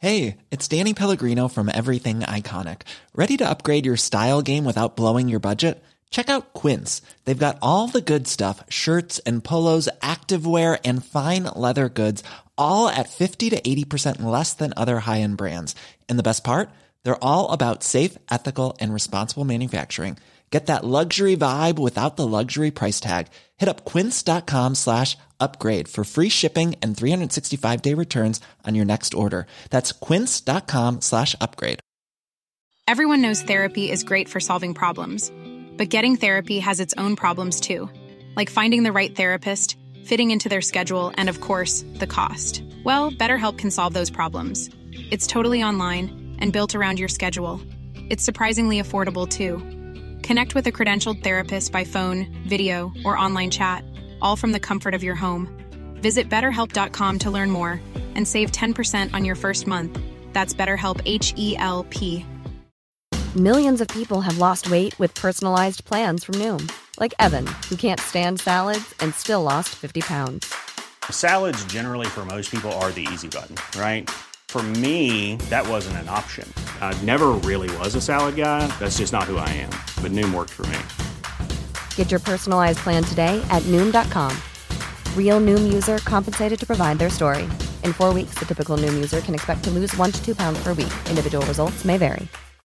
Hey, it's Danny Pellegrino from Everything Iconic. Ready to upgrade your style game without blowing your budget? Check out Quince. They've got all the good stuff, shirts and polos, activewear, and fine leather goods, all at 50 to 80% less than other high-end brands. And the best part? They're all about safe, ethical, and responsible manufacturing. Get that luxury vibe without the luxury price tag. Hit up quince.com/upgrade for free shipping and 365-day returns on your next order. That's quince.com/upgrade. Everyone knows therapy is great for solving problems, but getting therapy has its own problems too, like finding the right therapist, fitting into their schedule, and of course, the cost. Well, BetterHelp can solve those problems. It's totally online and built around your schedule. It's surprisingly affordable too. Connect with a credentialed therapist by phone, video, or online chat, all from the comfort of your home. Visit BetterHelp.com to learn more and save 10% on your first month. That's BetterHelp, H-E-L-P. Millions of people have lost weight with personalized plans from Noom. Like Evan, who can't stand salads and still lost 50 pounds. Salads generally for most people are the easy button, right? For me, that wasn't an option. I never really was a salad guy. That's just not who I am. But Noom worked for me. Get your personalized plan today at Noom.com. Real Noom user compensated to provide their story. In 4 weeks, the typical Noom user can expect to lose 1 to 2 pounds per week. Individual results may vary.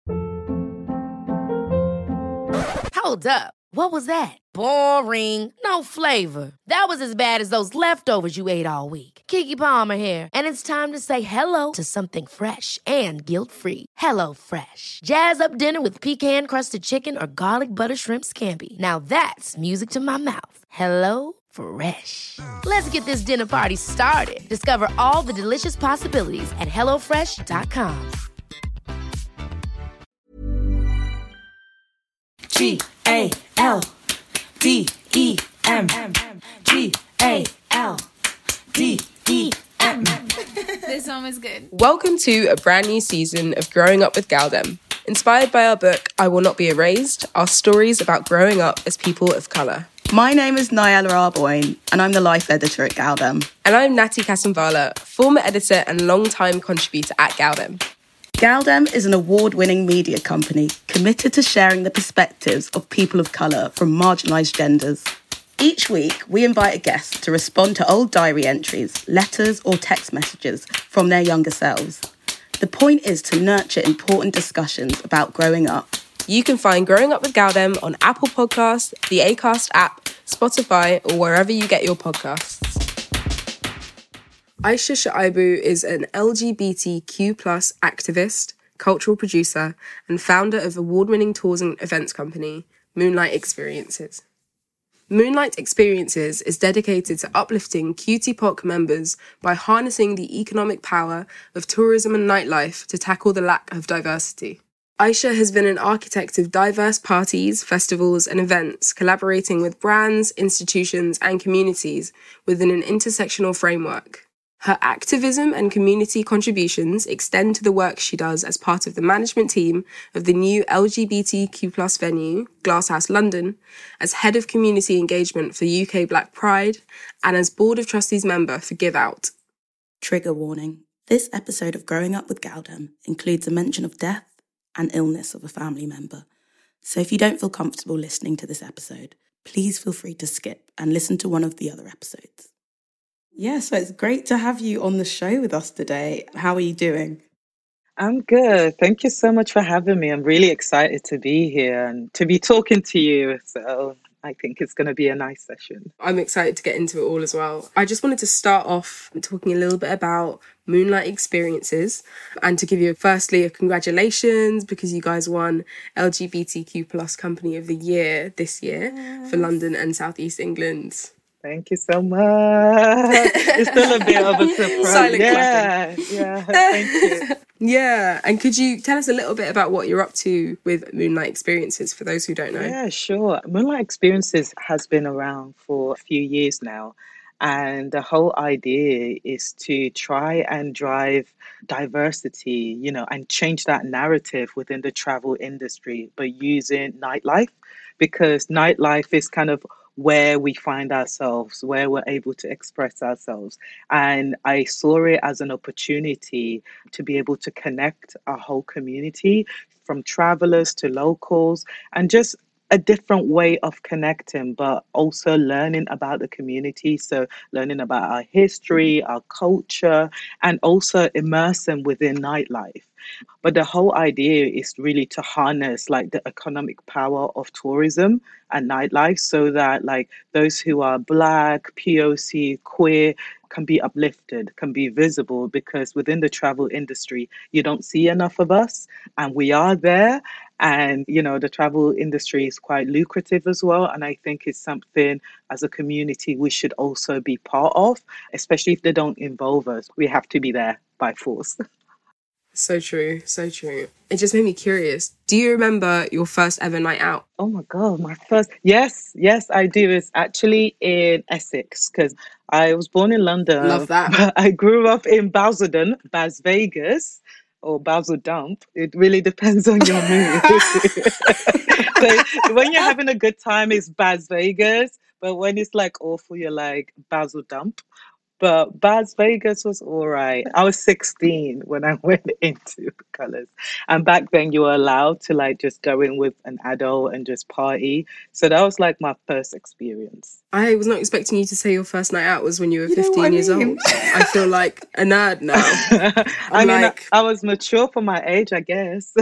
Hold up. What was that? Boring. No flavor. That was as bad as those leftovers you ate all week. Keke Palmer here, and it's time to say hello to something fresh and guilt-free. Hello Fresh. Jazz up dinner with pecan-crusted chicken or garlic butter shrimp scampi. Now that's music to my mouth. Hello Fresh. Let's get this dinner party started. Discover all the delicious possibilities at HelloFresh.com. GALDEM. GALDEM. This song is good. Welcome to a brand new season of Growing Up with GALDEM. Inspired by our book, I Will Not Be Erased, our stories about growing up as people of colour. My name is Nyala Arboyne, and I'm the life editor at GALDEM. And I'm Natty Kasamvala, former editor and long-time contributor at GALDEM. GALDEM is an award-winning media company committed to sharing the perspectives of people of colour from marginalised genders. Each week, we invite a guest to respond to old diary entries, letters or text messages from their younger selves. The point is to nurture important discussions about growing up. You can find Growing Up with GALDEM on Apple Podcasts, the Acast app, Spotify, or wherever you get your podcasts. Aisha Shuaibu is an LGBTQ+ activist, cultural producer, and founder of award-winning tours and events company, Moonlight Experiences. Moonlight Experiences is dedicated to uplifting QTPOC members by harnessing the economic power of tourism and nightlife to tackle the lack of diversity. Aisha has been an architect of diverse parties, festivals, and events, collaborating with brands, institutions, and communities within an intersectional framework. Her activism and community contributions extend to the work she does as part of the management team of the new LGBTQ+ venue, Glasshouse London, as head of community engagement for UK Black Pride, and as Board of Trustees member for Give Out. Trigger warning. This episode of Growing Up with GALDEM includes a mention of death and illness of a family member. So if you don't feel comfortable listening to this episode, please feel free to skip and listen to one of the other episodes. Yeah, so it's great to have you on the show with us today. How are you doing? I'm good. Thank you so much for having me. I'm really excited to be here and to be talking to you. So I think it's going to be a nice session. I'm excited to get into it all as well. I just wanted to start off talking a little bit about Moonlight Experiences and to give you firstly a congratulations because you guys won LGBTQ+ Company of the Year this year for London and South East England. Thank you so much. It's still a bit of a surprise. Silent clapping. Yeah, thank you. Yeah, and could you tell us a little bit about what you're up to with Moonlight Experiences for those who don't know? Yeah, sure. Moonlight Experiences has been around for a few years now. And the whole idea is to try and drive diversity, and change that narrative within the travel industry, but using nightlife, because nightlife is kind of where we find ourselves, where we're able to express ourselves. And I saw it as an opportunity to be able to connect our whole community, from travelers to locals, and just a different way of connecting, but also learning about the community. So learning about our history, our culture, and also immersing within nightlife. But the whole idea is really to harness like the economic power of tourism and nightlife, so that like those who are Black, POC, queer can be uplifted, can be visible, because within the travel industry, you don't see enough of us, and we are there. And, you know, the travel industry is quite lucrative as well. And I think it's something as a community we should also be part of, especially if they don't involve us. We have to be there by force. So true, so true. It just made me curious. Do you remember your first ever night out? Oh my God, my first. Yes, I do. It's actually in Essex, because I was born in London. Love that. But I grew up in Basildon, Bas Vegas, or Basel Dump. It really depends on your mood. So when you're having a good time, it's Bas Vegas. But when it's like awful, you're like Basel Dump. But Bas Vegas was all right. I was 16 when I went into Colours. And back then you were allowed to like just go in with an adult and just party. So that was like my first experience. I was not expecting you to say your first night out was when you were 15 years old. I feel like a nerd now. I was mature for my age, I guess.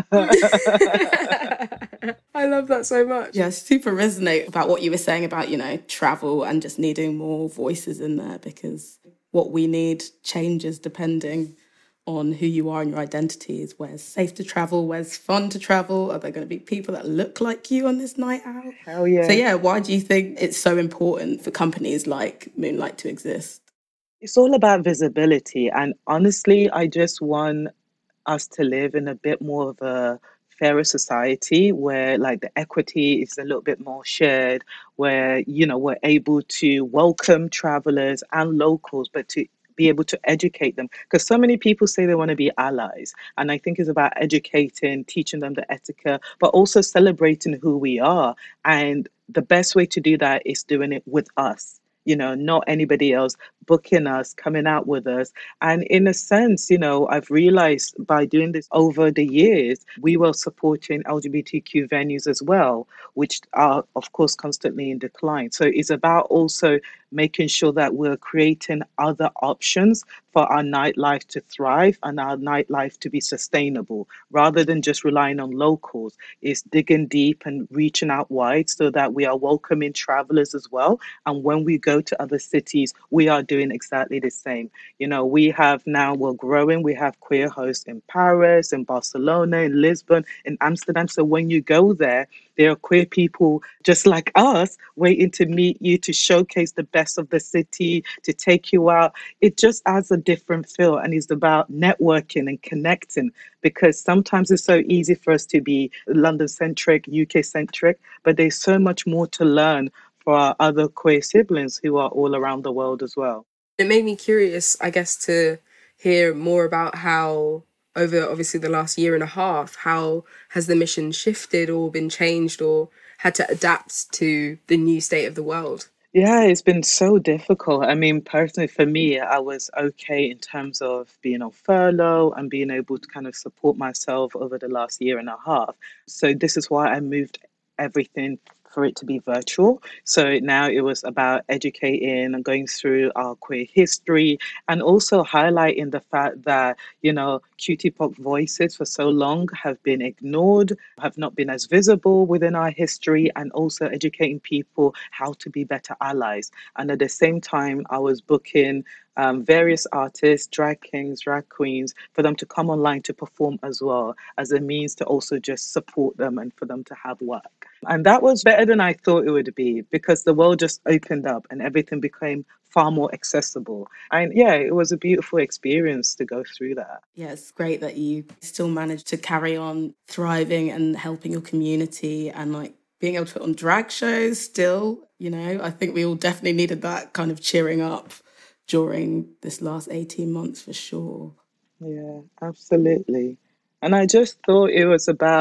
I love that so much. Yeah, super resonate about what you were saying about, you know, travel and just needing more voices in there, because what we need changes depending on who you are and your identities. Where's safe to travel? Where's fun to travel? Are there going to be people that look like you on this night out? Hell yeah. So yeah, why do you think it's so important for companies like Moonlight to exist? It's all about visibility. And honestly, I just want us to live in a bit more of a fairer society, where like the equity is a little bit more shared, where, you know, we're able to welcome travelers and locals, but to be able to educate them, because so many people say they want to be allies, and I think it's about educating, teaching them the etiquette, but also celebrating who we are. And the best way to do that is doing it with us, you know, not anybody else booking us, coming out with us. And in a sense, you know, I've realized by doing this over the years, we were supporting LGBTQ venues as well, which are, of course, constantly in decline. So it's about also making sure that we're creating other options for our nightlife to thrive and our nightlife to be sustainable, rather than just relying on locals. It's digging deep and reaching out wide, so that we are welcoming travelers as well. And when we go to other cities, we are doing exactly the same. You know, we're growing. We have queer hosts in Paris, in Barcelona, in Lisbon, in Amsterdam. So when you go there are queer people just like us waiting to meet you, to showcase the best of the city, to take you out. It just adds a different feel, and it's about networking and connecting, because sometimes it's so easy for us to be London-centric, UK-centric, but there's so much more to learn for our other queer siblings who are all around the world as well. It made me curious, I guess, to hear more about how, over obviously the last year and a half, how has the mission shifted or been changed or had to adapt to the new state of the world? Yeah, it's been so difficult. I mean, personally, for me, I was okay in terms of being on furlough and being able to kind of support myself over the last year and a half. So this is why I moved everything for it to be virtual. So now it was about educating and going through our queer history, and also highlighting the fact that, you know, QT-pop voices for so long have been ignored, have not been as visible within our history, and also educating people how to be better allies. And at the same time, I was booking various artists, drag kings, drag queens, for them to come online to perform as well, as a means to also just support them and for them to have work. And that was better than I thought it would be, because the world just opened up and everything became far more accessible. And yeah, it was a beautiful experience to go through that. Yeah, it's great that you still managed to carry on thriving and helping your community, and like being able to put on drag shows still, you know. I think we all definitely needed that kind of cheering up during this last 18 months for sure. Yeah, absolutely. And I just thought it was about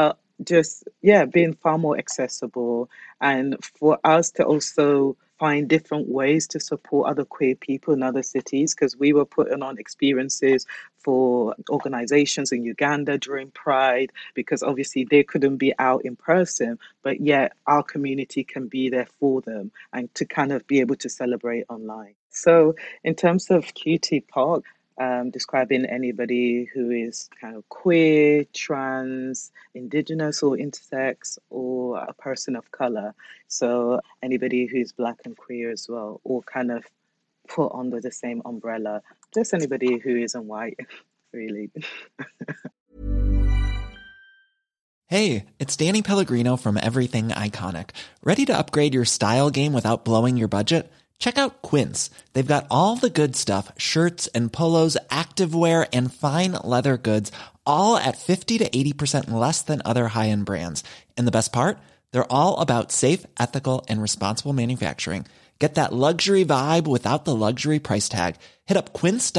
just, yeah, being far more accessible, and for us to also find different ways to support other queer people in other cities, because we were putting on experiences for organizations in Uganda during Pride, because obviously they couldn't be out in person, but yet our community can be there for them and to kind of be able to celebrate online. So in terms of QT Park, describing anybody who is kind of queer, trans, indigenous or intersex, or a person of color. So anybody who's black and queer as well, all kind of put under the same umbrella. Just anybody who isn't white, really. Hey, it's Danny Pellegrino from Everything Iconic. Ready to upgrade your style game without blowing your budget? Check out Quince. They've got all the good stuff, shirts and polos, activewear, and fine leather goods, all at 50 to 80% less than other high-end brands. And the best part? They're all about safe, ethical, and responsible manufacturing. Get that luxury vibe without the luxury price tag. Hit up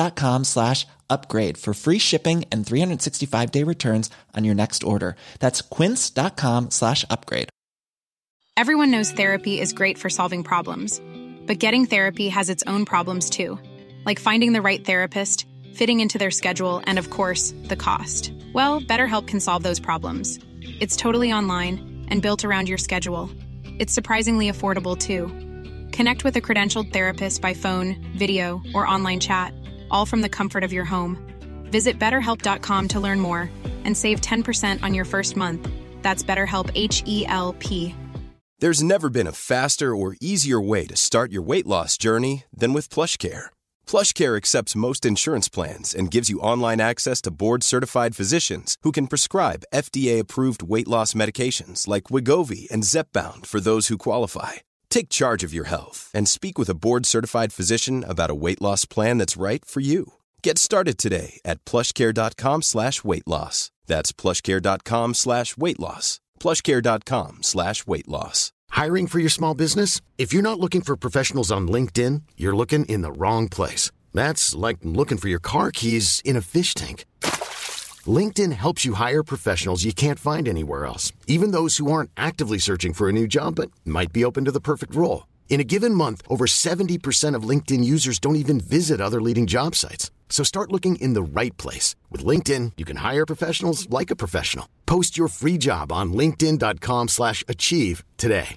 quince.com/upgrade for free shipping and 365-day returns on your next order. That's quince.com/upgrade. Everyone knows therapy is great for solving problems. But getting therapy has its own problems too, like finding the right therapist, fitting into their schedule, and of course, the cost. Well, BetterHelp can solve those problems. It's totally online and built around your schedule. It's surprisingly affordable too. Connect with a credentialed therapist by phone, video, or online chat, all from the comfort of your home. Visit BetterHelp.com to learn more and save 10% on your first month. That's BetterHelp, H-E-L-P. There's never been a faster or easier way to start your weight loss journey than with PlushCare. PlushCare accepts most insurance plans and gives you online access to board-certified physicians who can prescribe FDA-approved weight loss medications like Wegovy and Zepbound for those who qualify. Take charge of your health and speak with a board-certified physician about a weight loss plan that's right for you. Get started today at plushcare.com/weight loss. That's plushcare.com/weight loss. plushcare.com/weight loss. Hiring for your small business? If you're not looking for professionals on LinkedIn, you're looking in the wrong place. That's like looking for your car keys in a fish tank. LinkedIn helps you hire professionals you can't find anywhere else, even those who aren't actively searching for a new job but might be open to the perfect role. In a given month, over 70% of LinkedIn users don't even visit other leading job sites. So start looking in the right place. With LinkedIn, you can hire professionals like a professional. Post your free job on linkedin.com/achieve today.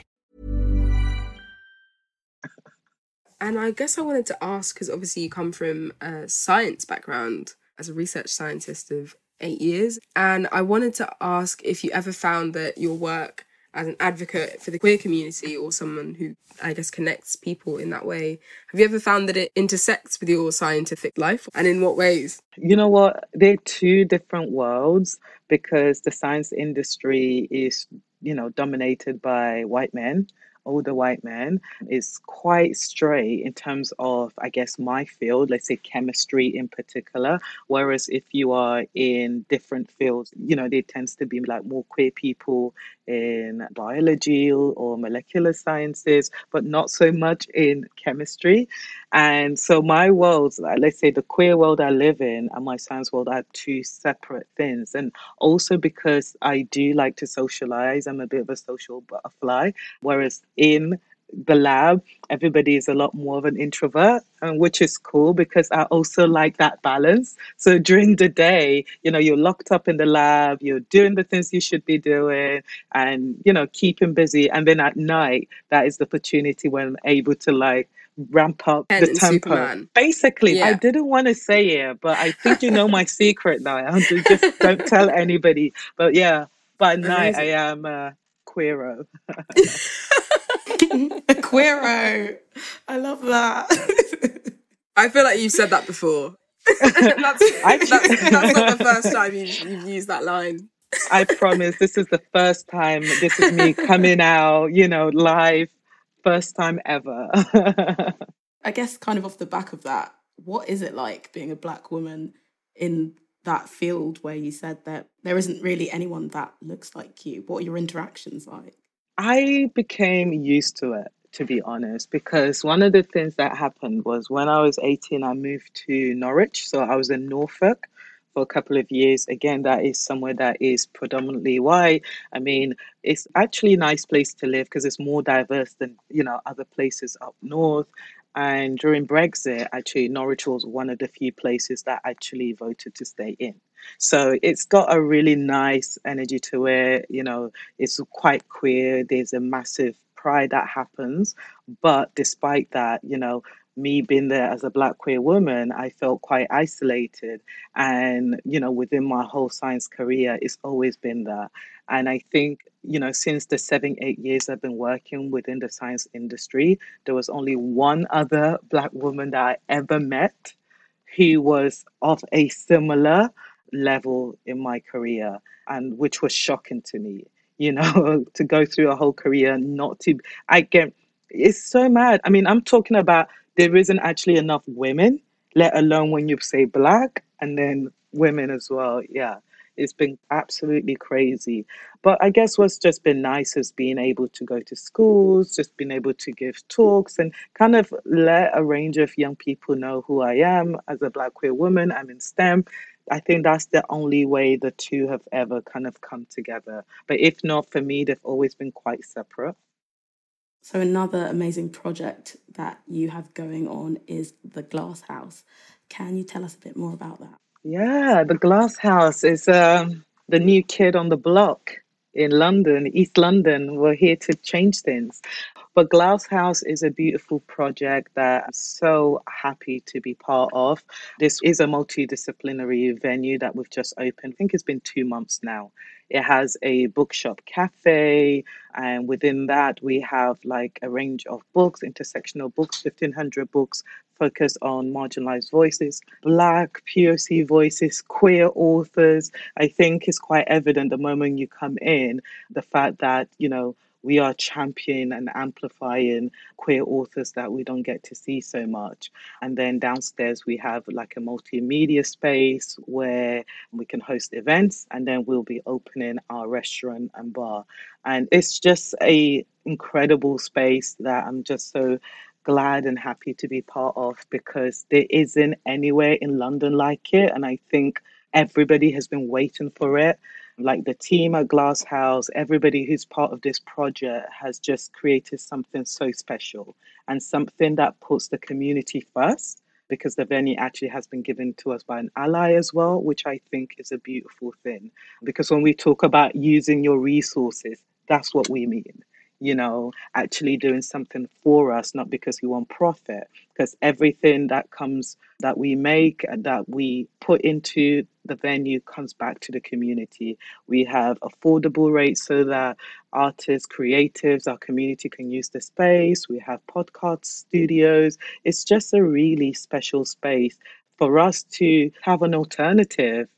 And I guess I wanted to ask, because obviously you come from a science background as a research scientist of 8 years. And I wanted to ask if you ever found that your work as an advocate for the queer community, or someone who, I guess, connects people in that way, have you ever found that it intersects with your scientific life, and in what ways? You know what? They're two different worlds, because the science industry is, dominated by white men. Older white men, is quite straight in terms of, I guess, my field, let's say chemistry in particular. Whereas if you are in different fields, there tends to be like more queer people in biology or molecular sciences, but not so much in chemistry. And so my worlds, let's say the queer world I live in and my science world, are two separate things. And also because I do like to socialize, I'm a bit of a social butterfly, whereas in the lab, everybody is a lot more of an introvert, which is cool because I also like that balance. So during the day, you're locked up in the lab, you're doing the things you should be doing and, keeping busy. And then at night, that is the opportunity when I'm able to ramp up the tempo. Superman. Basically, Yeah. I didn't want to say it, but I think my secret now. Just don't tell anybody. But yeah, by night, I am a queero. A queero. I love that. I feel like you've said that before. that's not the first time you've used that line. I promise this is the first time. This is me coming out, live. First time ever. I guess kind of off the back of that, what is it like being a Black woman in that field where you said that there isn't really anyone that looks like you? What are your interactions like? I became used to it, to be honest, because one of the things that happened was when I was 18, I moved to Norwich. So I was in Norfolk for a couple of years. Again, that is somewhere that is predominantly white. I mean, it's actually a nice place to live because it's more diverse than, other places up north. And during Brexit, actually, Norwich was one of the few places that actually voted to stay in. So it's got a really nice energy to it. It's quite queer. There's a massive pride that happens. But despite that, me being there as a Black queer woman, I felt quite isolated. And, within my whole science career, it's always been that. And I think, since the 7-8 years I've been working within the science industry, there was only one other Black woman that I ever met who was of a similar level in my career, and which was shocking to me, to go through a whole career not to, it's so mad. I mean, I'm talking about there isn't actually enough women, let alone when you say Black and then women as well. Yeah, it's been absolutely crazy. But I guess what's just been nice is being able to go to schools, just being able to give talks and kind of let a range of young people know who I am as a Black queer woman. I'm in STEM. I think that's the only way the two have ever kind of come together. But if not, for me, they've always been quite separate. So another amazing project that you have going on is the Glass House. Can you tell us a bit more about that? Yeah, the Glass House is the new kid on the block in London, East London. We're here to change things. But Glass House is a beautiful project that I'm so happy to be part of. This is a multidisciplinary venue that we've just opened. I think it's been 2 months now. It has a bookshop cafe, and within that we have like a range of books, intersectional books, 1,500 books focused on marginalized voices, Black POC voices, queer authors. I think it's quite evident the moment you come in, the fact that, we are championing and amplifying queer authors that we don't get to see so much. And then downstairs, we have like a multimedia space where we can host events, and then we'll be opening our restaurant and bar. And it's just an incredible space that I'm just so glad and happy to be part of, because there isn't anywhere in London like it. And I think everybody has been waiting for it. Like the team at Glass House, everybody who's part of this project has just created something so special and something that puts the community first, because the venue actually has been given to us by an ally as well, which I think is a beautiful thing. Because when we talk about using your resources, that's what we mean. Actually doing something for us, not because we want profit, because everything that we make and that we put into the venue comes back to the community. We have affordable rates so that artists, creatives, our community can use the space. We have podcast studios. It's just a really special space for us to have an alternative,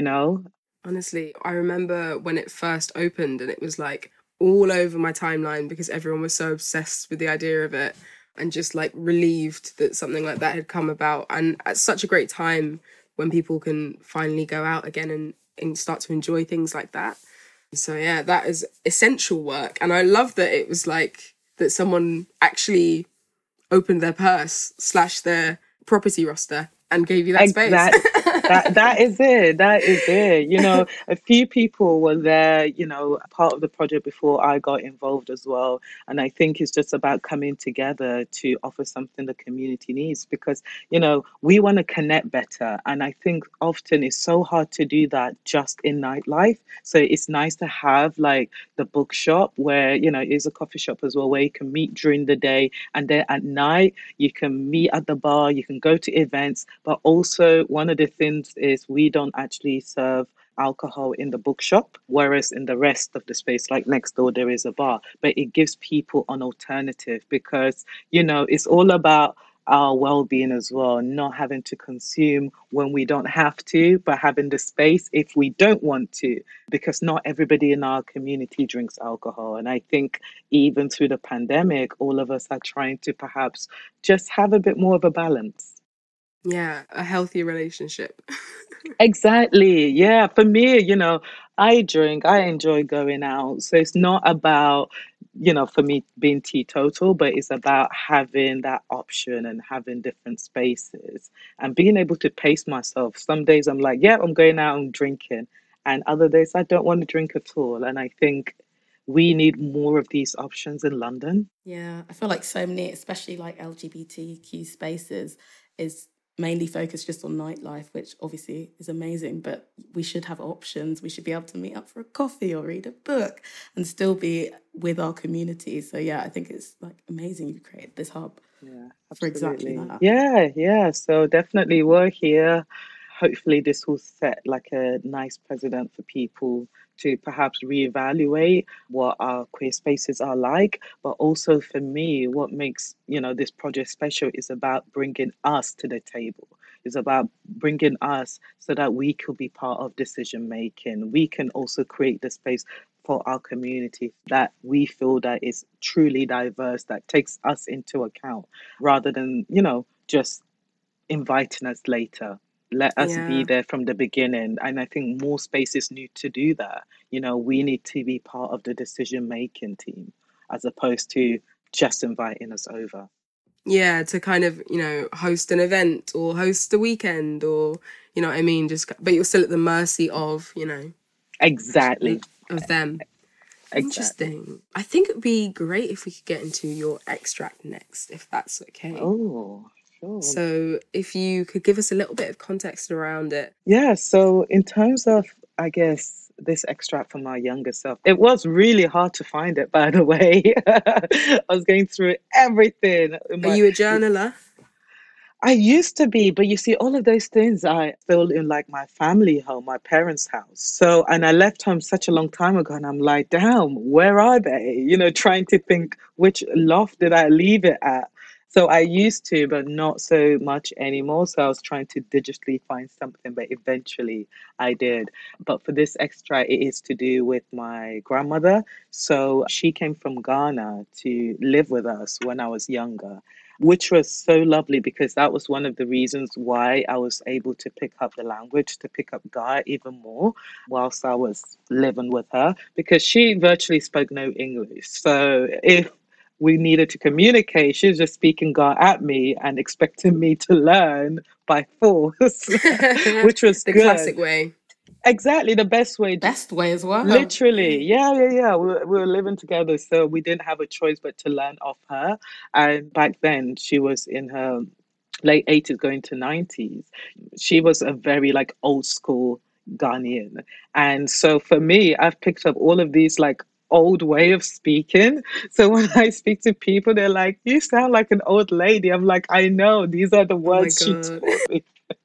Honestly, I remember when it first opened and it was like all over my timeline because everyone was so obsessed with the idea of it and just like relieved that something like that had come about. And at such a great time when people can finally go out again and start to enjoy things like that. So yeah, that is essential work. And I love that it was like that someone actually opened their purse / their property roster and gave you that space. That is it. That is it. A few people were there, part of the project before I got involved as well. And I think it's just about coming together to offer something the community needs because, we want to connect better. And I think often it's so hard to do that just in nightlife. So it's nice to have like the bookshop where, it's a coffee shop as well, where you can meet during the day. And then at night, you can meet at the bar, you can go to events. But also one of the things is we don't actually serve alcohol in the bookshop, whereas in the rest of the space, like next door, there is a bar. But it gives people an alternative because, it's all about our well-being as well, not having to consume when we don't have to, but having the space if we don't want to, because not everybody in our community drinks alcohol. And I think even through the pandemic, all of us are trying to perhaps just have a bit more of a balance. Yeah, a healthy relationship. Exactly. Yeah. For me, I drink, I enjoy going out. So it's not about for me being teetotal, but it's about having that option and having different spaces and being able to pace myself. Some days I'm like, yeah, I'm going out and drinking. And other days I don't want to drink at all. And I think we need more of these options in London. Yeah, I feel like so many, especially like LGBTQ spaces, is mainly focused just on nightlife, which obviously is amazing, but we should have options. We should be able to meet up for a coffee or read a book and still be with our community. So yeah, I think it's like amazing you created this hub for exactly that. Yeah. So definitely we're here. Hopefully this will set like a nice precedent for people to perhaps reevaluate what our queer spaces are like. But also for me, what makes, this project special is about bringing us to the table. It's about bringing us so that we could be part of decision making. We can also create the space for our community that we feel that is truly diverse, that takes us into account rather than, just inviting us later. Let us be there from the beginning. And I think more spaces need to do that. We need to be part of the decision-making team as opposed to just inviting us over. Yeah, to kind of, host an event or host a weekend or, you know what I mean? But you're still at the mercy of, Exactly. Of them. Exactly. Interesting. I think it'd be great if we could get into your extract next, if that's okay. Oh, sure. So if you could give us a little bit of context around it. Yeah, so in terms of, I guess, this extract from our younger self, it was really hard to find it, by the way. I was going through everything. Are you a journaler? I used to be, but you see, all of those things I still in like my family home, my parents' house. So, and I left home such a long time ago, and I'm like, damn, where are they? Trying to think which loft did I leave it at? So I used to, but not so much anymore. So I was trying to digitally find something, but eventually I did. But for this extract, it is to do with my grandmother. So she came from Ghana to live with us when I was younger, which was so lovely because that was one of the reasons why I was able to pick up the language, to pick up Ga even more whilst I was living with her, because she virtually spoke no English. So if we needed to communicate, she was just speaking Ga at me and expecting me to learn by force, which was the good. classic way. Exactly, the best way. Best way as well. Literally, yeah. We were living together, so we didn't have a choice but to learn off her. And back then, she was in her late 80s, going to 90s. She was a very like old school Ghanaian. And so for me, I've picked up all of these like old way of speaking. So when I speak to people, they're like, you sound like an old lady. I'm like, I know, these are the words she taught me.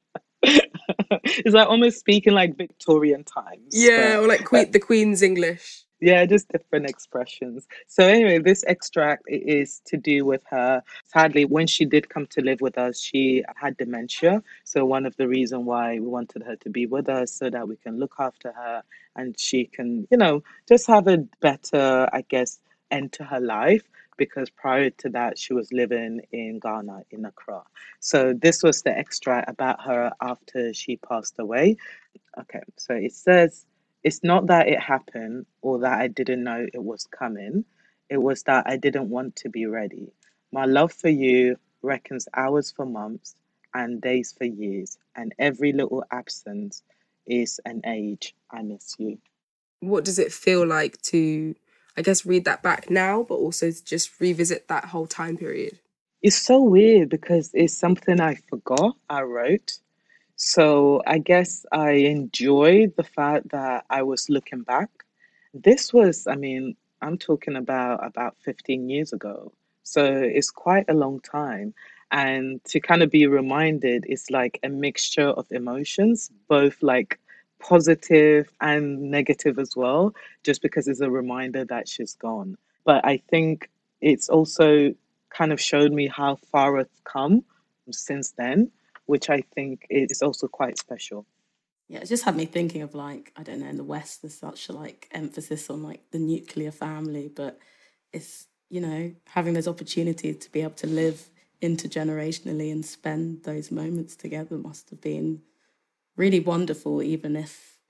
It's like almost speaking like Victorian times. Yeah, or like the Queen's English. Yeah, just different expressions. So anyway, this extract is to do with her. Sadly, when she did come to live with us, she had dementia. So one of the reasons why we wanted her to be with us so that we can look after her and she can, just have a better, I guess, end to her life. Because prior to that, she was living in Ghana, in Accra. So this was the extract about her after she passed away. Okay, so it says, it's not that it happened or that I didn't know it was coming. It was that I didn't want to be ready. My love for you reckons hours for months and days for years. And every little absence is an age. I miss you. What does it feel like to, I guess, read that back now, but also to just revisit that whole time period? It's so weird because it's something I forgot I wrote. So I guess I enjoyed the fact that I was looking back. This was, I'm talking about 15 years ago. So it's quite a long time. And to kind of be reminded, it's like a mixture of emotions, both like positive and negative as well, just because it's a reminder that she's gone. But I think it's also kind of showed me how far it's come since then, which I think is also quite special. Yeah, it just had me thinking of like, I don't know, in the West there's such a like emphasis on like the nuclear family, but it's, having those opportunities to be able to live intergenerationally and spend those moments together must have been really wonderful, even if,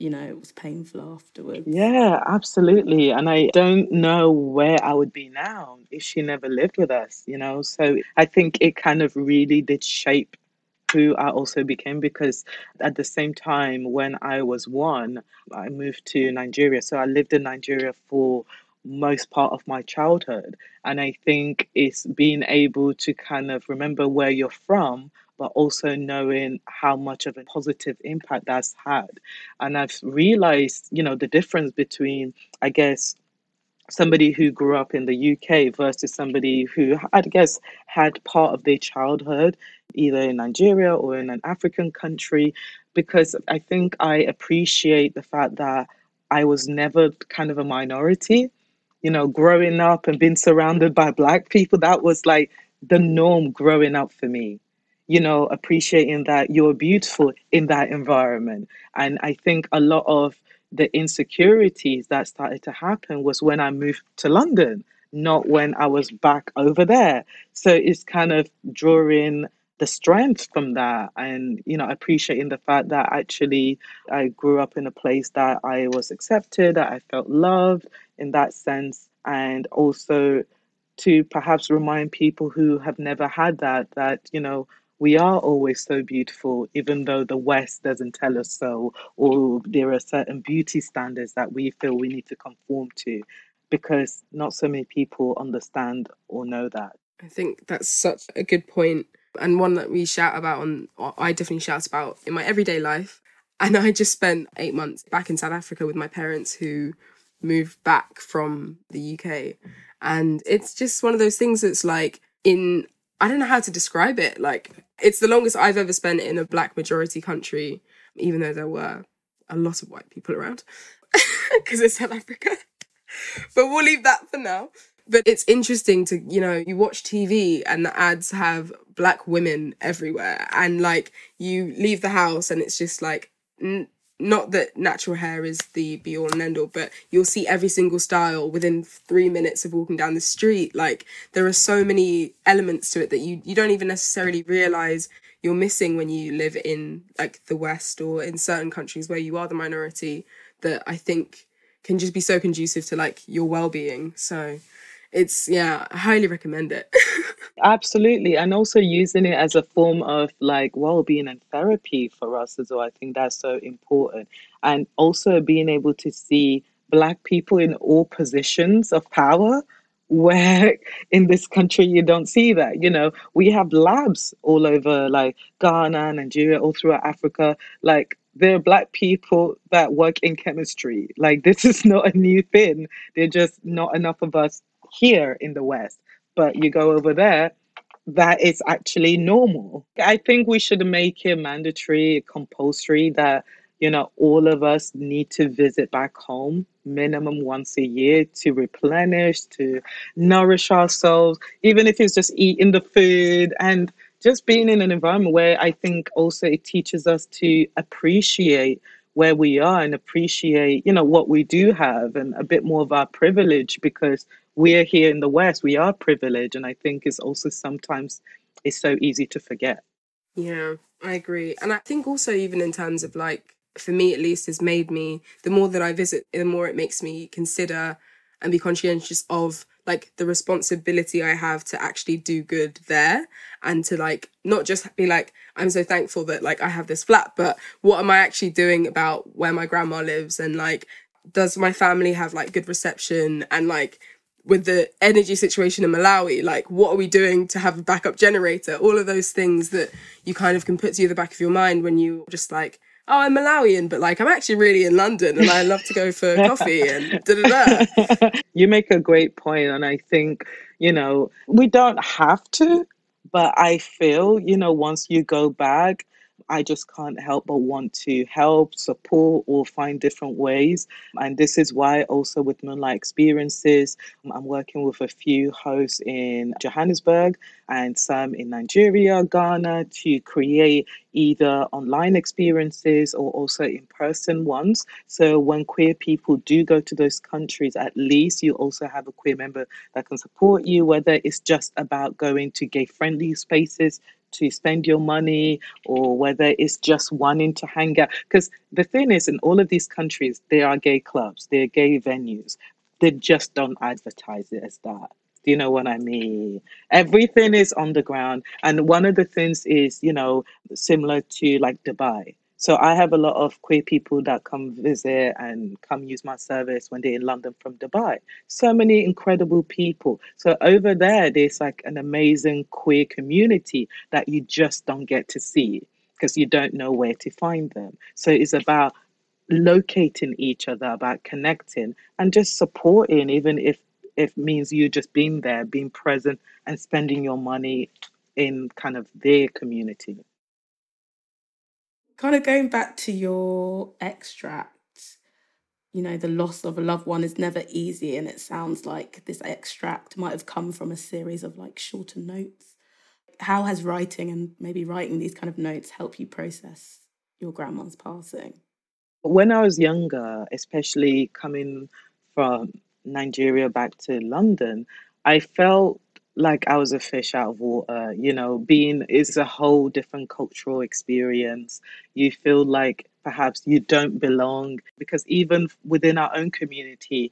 it was painful afterwards. Yeah, absolutely. And I don't know where I would be now if she never lived with us, So I think it kind of really did shape who I also became, because at the same time when I was 1, I moved to Nigeria. So I lived in Nigeria for most part of my childhood. And I think it's being able to kind of remember where you're from, but also knowing how much of a positive impact that's had. And I've realized, the difference between, I guess, somebody who grew up in the UK versus somebody who, I guess, had part of their childhood either in Nigeria or in an African country, because I think I appreciate the fact that I was never kind of a minority. Growing up and being surrounded by Black people, that was like the norm growing up for me. Appreciating that you're beautiful in that environment. And I think a lot of the insecurities that started to happen was when I moved to London, not when I was back over there. So it's kind of drawing the strength from that, and appreciating the fact that actually I grew up in a place that I was accepted, that I felt loved in that sense, and also to perhaps remind people who have never had that we are always so beautiful, even though the West doesn't tell us so, or there are certain beauty standards that we feel we need to conform to, because not so many people understand or know that. I think that's such a good point, and one that we shout about or I definitely shout about in my everyday life. And I just spent 8 months back in South Africa with my parents who moved back from the UK. And it's just one of those things that's like I don't know how to describe it. Like, it's the longest I've ever spent in a Black majority country, even though there were a lot of white people around, because it's South Africa. But we'll leave that for now. But it's interesting to, you watch TV and the ads have Black women everywhere. And like, you leave the house and it's just like, not that natural hair is the be all and end all, but you'll see every single style within 3 minutes of walking down the street. Like, there are so many elements to it that you don't even necessarily realize you're missing when you live in like the West or in certain countries where you are the minority, that I think can just be so conducive to like your well-being. So I highly recommend it. Absolutely. And also using it as a form of like well-being and therapy for us as well. I think that's so important. And also being able to see Black people in all positions of power, where in this country you don't see that. We have labs all over like Ghana, Nigeria, all throughout Africa. Like, there are Black people that work in chemistry. Like, this is not a new thing. There are just not enough of us here in the West. But you go over there, that is actually normal. I think we should make it mandatory, compulsory, that, all of us need to visit back home minimum once a year to replenish, to nourish ourselves, even if it's just eating the food and just being in an environment where I think also it teaches us to appreciate where we are and appreciate, what we do have and a bit more of our privilege, because we're here in the West, we are privileged. And I think it's also sometimes it's so easy to forget. Yeah, I agree. And I think also even in terms of like, for me at least, has made me, the more that I visit, the more it makes me consider and be conscientious of like the responsibility I have to actually do good there, and to like not just be like, I'm so thankful that like I have this flat, but what am I actually doing about where my grandma lives, and like, does my family have like good reception, and like with the energy situation in Malawi, like what are we doing to have a backup generator? All of those things that you kind of can put to the back of your mind when you just like, oh, I'm Malawian, but like I'm actually really in London and I love to go for coffee and da-da-da. You make a great point, and I think, we don't have to, but I feel, once you go back, I just can't help but want to help, support, or find different ways. And this is why also with Moonlight Experiences, I'm working with a few hosts in Johannesburg and some in Nigeria, Ghana, to create either online experiences or also in-person ones. So when queer people do go to those countries, at least you also have a queer member that can support you, whether it's just about going to gay-friendly spaces to spend your money, or whether it's just wanting to hang out. Because the thing is, in all of these countries, there are gay clubs, there are gay venues. They just don't advertise it as that. Do you know what I mean? Everything is on the ground. And one of the things is, similar to like Dubai. So I have a lot of queer people that come visit and come use my service when they're in London from Dubai. So many incredible people. So over there's like an amazing queer community that you just don't get to see because you don't know where to find them. So it's about locating each other, about connecting and just supporting, even if it means you just being there, being present and spending your money in kind of their community. Kind of going back to your extract, the loss of a loved one is never easy. And it sounds like this extract might have come from a series of like shorter notes. How has writing and maybe writing these kind of notes help you process your grandma's passing? When I was younger, especially coming from Nigeria back to London, I felt like I was a fish out of water. It's a whole different cultural experience. You feel like perhaps you don't belong because even within our own community,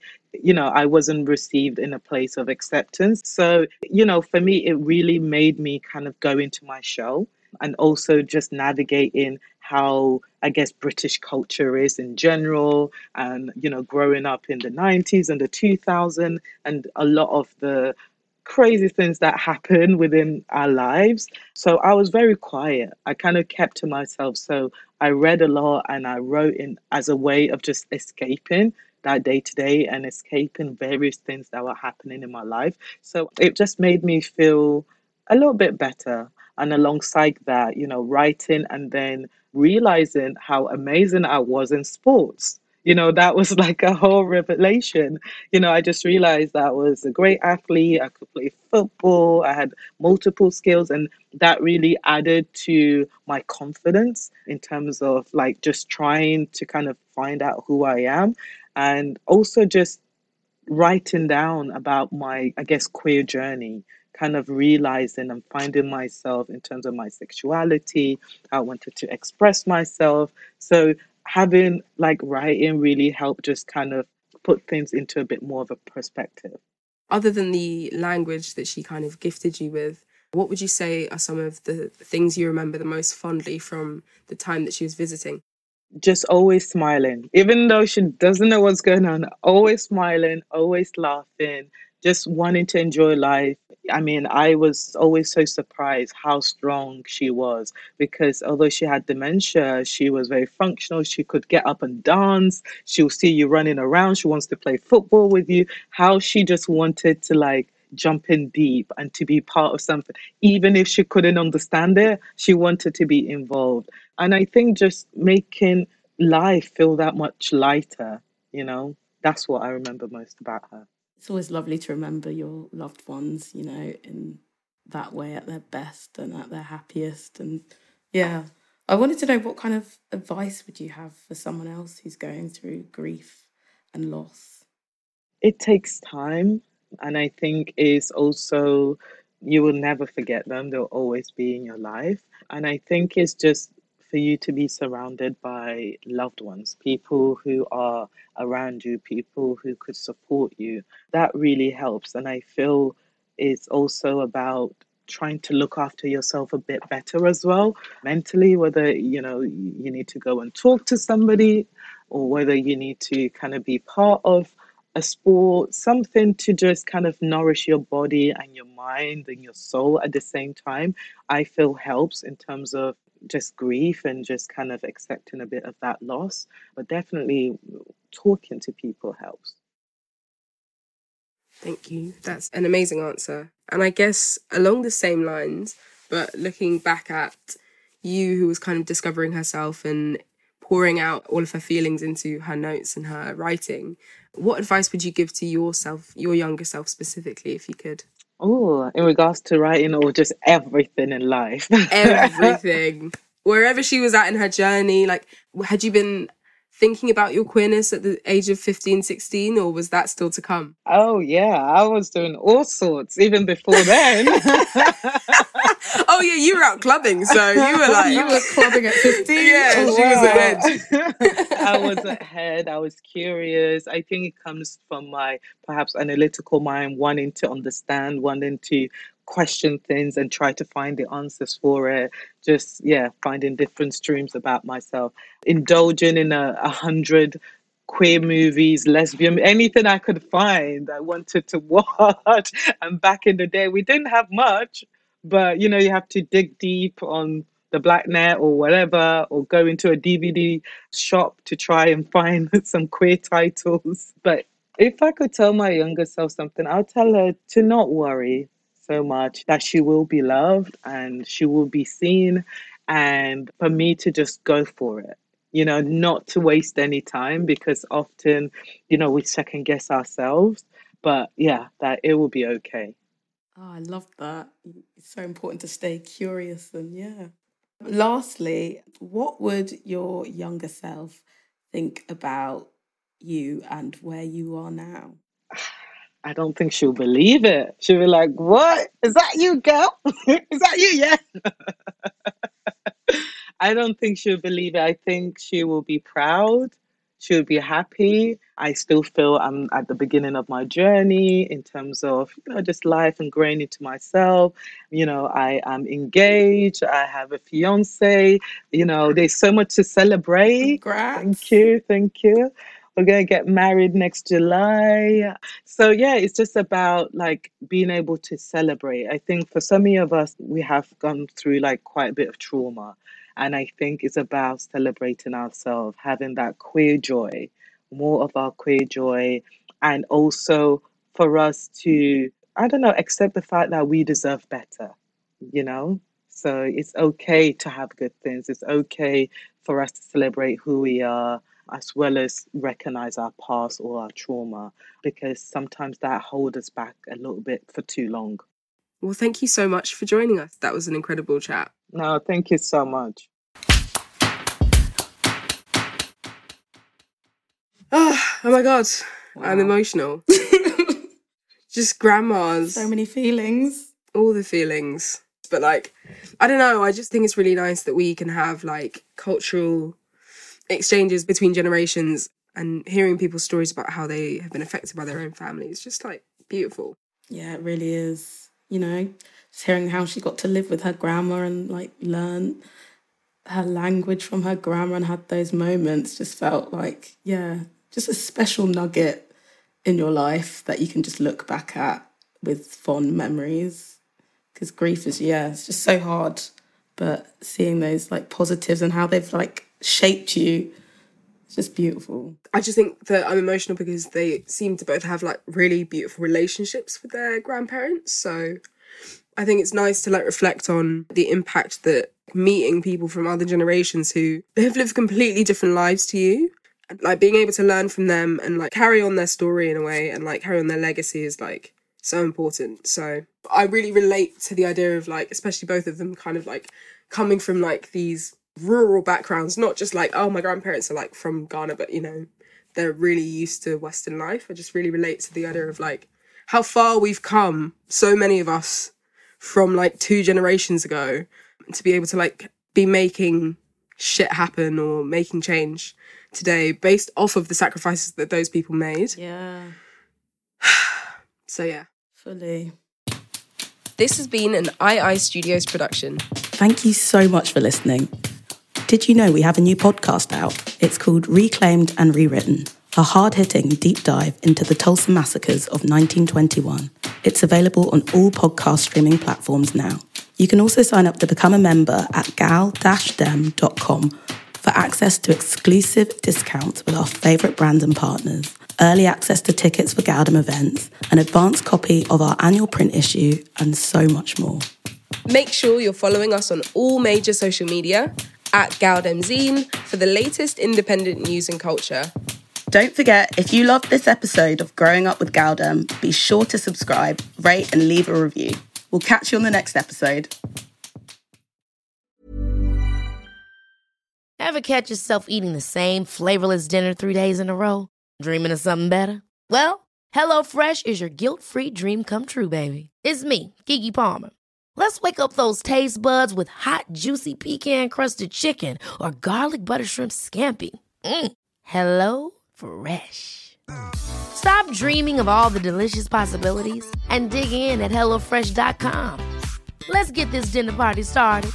I wasn't received in a place of acceptance. So, for me, it really made me kind of go into my shell and also just navigating how, I guess, British culture is in general and, growing up in the 90s and the 2000s and a lot of the crazy things that happen within our lives. So I was very quiet. I kind of kept to myself. So I read a lot and I wrote in as a way of just escaping that day to day and escaping various things that were happening in my life. So it just made me feel a little bit better. And alongside that, writing and then realizing how amazing I was in sports. That was like a whole revelation. I just realized that I was a great athlete. I could play football. I had multiple skills. And that really added to my confidence in terms of like just trying to kind of find out who I am. And also just writing down about my, I guess, queer journey, kind of realizing and finding myself in terms of my sexuality. I wanted to express myself. So having like writing really helped just kind of put things into a bit more of a perspective. Other than the language that she kind of gifted you with, what would you say are some of the things you remember the most fondly from the time that she was visiting? Just always smiling, even though she doesn't know what's going on, always smiling, always laughing, just wanting to enjoy life. I mean, I was always so surprised how strong she was because although she had dementia, she was very functional. She could get up and dance. She'll see you running around. She wants to play football with you. How she just wanted to like jump in deep and to be part of something. Even if she couldn't understand it, she wanted to be involved. And I think just making life feel that much lighter, that's what I remember most about her. It's always lovely to remember your loved ones, in that way at their best and at their happiest. And yeah, I wanted to know what kind of advice would you have for someone else who's going through grief and loss? It takes time. And I think is also, you will never forget them. They'll always be in your life. And I think it's just for you to be surrounded by loved ones, people who are around you, people who could support you. That really helps. And I feel it's also about trying to look after yourself a bit better as well, mentally, whether, you need to go and talk to somebody or whether you need to kind of be part of a sport, something to just kind of nourish your body and your mind and your soul at the same time, I feel helps in terms of just grief and just kind of accepting a bit of that loss. But definitely talking to people helps. Thank you. That's an amazing answer. And I guess along the same lines, but looking back at you who was kind of discovering herself and pouring out all of her feelings into her notes and her writing, what advice would you give to yourself, your younger self specifically, if you could? Oh, in regards to writing or just everything in life? Everything. Wherever she was at in her journey, like, had you been thinking about your queerness at the age of 15, 16, or was that still to come? Oh, yeah, I was doing all sorts even before then. Oh, yeah, you were out clubbing, so you were like... You were clubbing at 15? Yeah, she was ahead. I was ahead. I was curious. I think it comes from my perhaps analytical mind, wanting to understand, wanting to question things and try to find the answers for it. Just, finding different streams about myself. Indulging in 100 queer movies, lesbian, anything I could find, I wanted to watch. And back in the day, we didn't have much, but, you have to dig deep on the black net or whatever, or go into a DVD shop to try and find some queer titles. But if I could tell my younger self something, I'll tell her to not worry so much, that she will be loved and she will be seen, and for me to just go for it, not to waste any time, because often, we second guess ourselves, but that it will be okay. Oh, I love that. It's so important to stay curious and Lastly, what would your younger self think about you and where you are now? I don't think she'll believe it. She'll be like, what? Is that you, girl? Is that you? Yeah. I don't think she'll believe it. I think she will be proud. She'll be happy. I still feel I'm at the beginning of my journey in terms of, just life and growing into myself. I am engaged. I have a fiance. There's so much to celebrate. Congrats. Thank you. We're going to get married next July. So, it's just about being able to celebrate. I think for so many of us, we have gone through quite a bit of trauma. And I think it's about celebrating ourselves, having that queer joy, more of our queer joy. And also for us to, accept the fact that we deserve better, So it's okay to have good things. It's okay for us to celebrate who we are, as well as recognize our past or our trauma, because sometimes that holds us back a little bit for too long. Well, thank you so much for joining us. That was an incredible chat. No, thank you so much. Oh my God, wow. I'm emotional. Just grandmas. So many feelings. All the feelings. But I don't know, I just think it's really nice that we can have cultural exchanges between generations, and hearing people's stories about how they have been affected by their own families. Just beautiful. Yeah, it really is. Just hearing how she got to live with her grandma and learn her language from her grandma and had those moments just felt just a special nugget in your life that you can just look back at with fond memories. Because grief is, it's just so hard. But seeing those positives and how they've shaped you, it's just beautiful. I just think that I'm emotional because they seem to both have really beautiful relationships with their grandparents. So I think it's nice to reflect on the impact that meeting people from other generations who have lived completely different lives to you, and being able to learn from them and carry on their story in a way and carry on their legacy is so important. So I really relate to the idea of especially both of them kind of coming from these rural backgrounds, not just oh, my grandparents are from Ghana, but they're really used to Western life. I just really relate to the idea of how far we've come, so many of us, from 2 generations ago, to be able to be making shit happen or making change today based off of the sacrifices that those people made. Yeah. So yeah. Fully. This has been an II Studios production. Thank you so much for listening. Did you know we have a new podcast out? It's called Reclaimed and Rewritten, a hard-hitting deep dive into the Tulsa massacres of 1921. It's available on all podcast streaming platforms now. You can also sign up to become a member at gal-dem.com for access to exclusive discounts with our favourite brands and partners, early access to tickets for Galdem events, an advanced copy of our annual print issue, and so much more. Make sure you're following us on all major social media at Galdem Zine for the latest independent news and culture. Don't forget, if you loved this episode of Growing Up with Galdem, be sure to subscribe, rate and leave a review. We'll catch you on the next episode. Ever catch yourself eating the same flavorless dinner 3 days in a row? Dreaming of something better? Well, HelloFresh is your guilt-free dream come true, baby. It's me, Keke Palmer. Let's wake up those taste buds with hot, juicy pecan-crusted chicken or garlic butter shrimp scampi. Hello Fresh. Stop dreaming of all the delicious possibilities and dig in at HelloFresh.com. Let's get this dinner party started.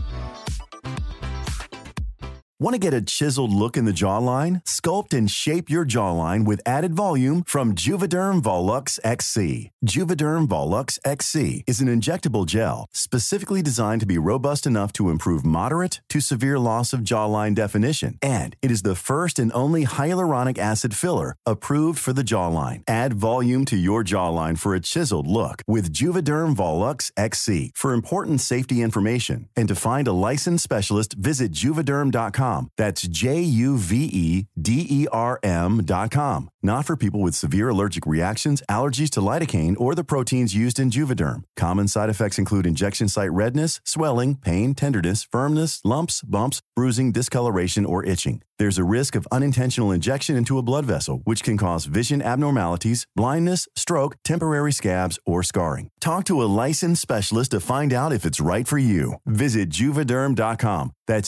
Want to get a chiseled look in the jawline? Sculpt and shape your jawline with added volume from Juvederm Volux XC. Juvederm Volux XC is an injectable gel specifically designed to be robust enough to improve moderate to severe loss of jawline definition. And it is the first and only hyaluronic acid filler approved for the jawline. Add volume to your jawline for a chiseled look with Juvederm Volux XC. For important safety information and to find a licensed specialist, visit Juvederm.com. That's Juvederm.com. Not for people with severe allergic reactions, allergies to lidocaine, or the proteins used in Juvederm. Common side effects include injection site redness, swelling, pain, tenderness, firmness, lumps, bumps, bruising, discoloration, or itching. There's a risk of unintentional injection into a blood vessel, which can cause vision abnormalities, blindness, stroke, temporary scabs, or scarring. Talk to a licensed specialist to find out if it's right for you. Visit Juvederm.com. That's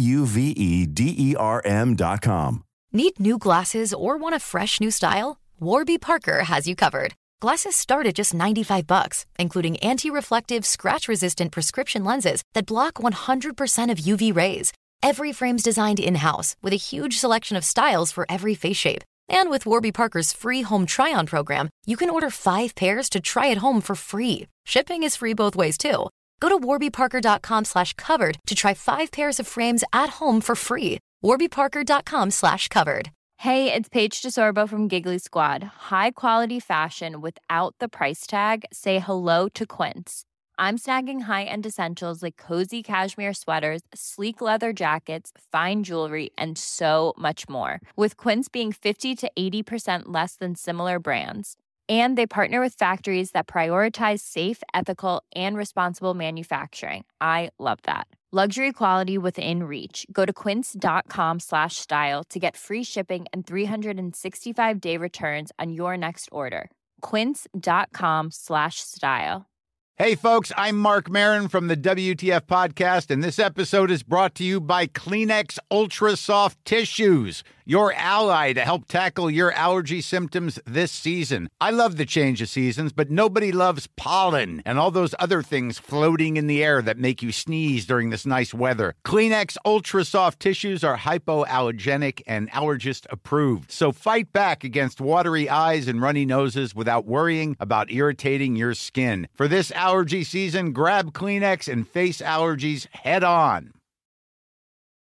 Juvederm.com. Need new glasses or want a fresh new style? Warby Parker has you covered. Glasses start at just $95, including anti-reflective, scratch-resistant prescription lenses that block 100% of UV rays. Every frame's designed in-house with a huge selection of styles for every face shape. And with Warby Parker's free home try-on program, you can order 5 pairs to try at home for free. Shipping is free both ways, too. Go to warbyparker.com/covered to try 5 pairs of frames at home for free. warbyparker.com/covered. Hey, it's Paige DeSorbo from Giggly Squad. High quality fashion without the price tag. Say hello to Quince. I'm snagging high-end essentials like cozy cashmere sweaters, sleek leather jackets, fine jewelry, and so much more. With Quince being 50 to 80% less than similar brands. And they partner with factories that prioritize safe, ethical, and responsible manufacturing. I love that. Luxury quality within reach. Go to quince.com/style to get free shipping and 365-day returns on your next order. Quince.com/style. Hey folks, I'm Mark Maron from the WTF Podcast, and this episode is brought to you by Kleenex Ultra Soft Tissues, your ally to help tackle your allergy symptoms this season. I love the change of seasons, but nobody loves pollen and all those other things floating in the air that make you sneeze during this nice weather. Kleenex Ultra Soft Tissues are hypoallergenic and allergist approved, so fight back against watery eyes and runny noses without worrying about irritating your skin. For this allergy season, grab Kleenex and face allergies head on.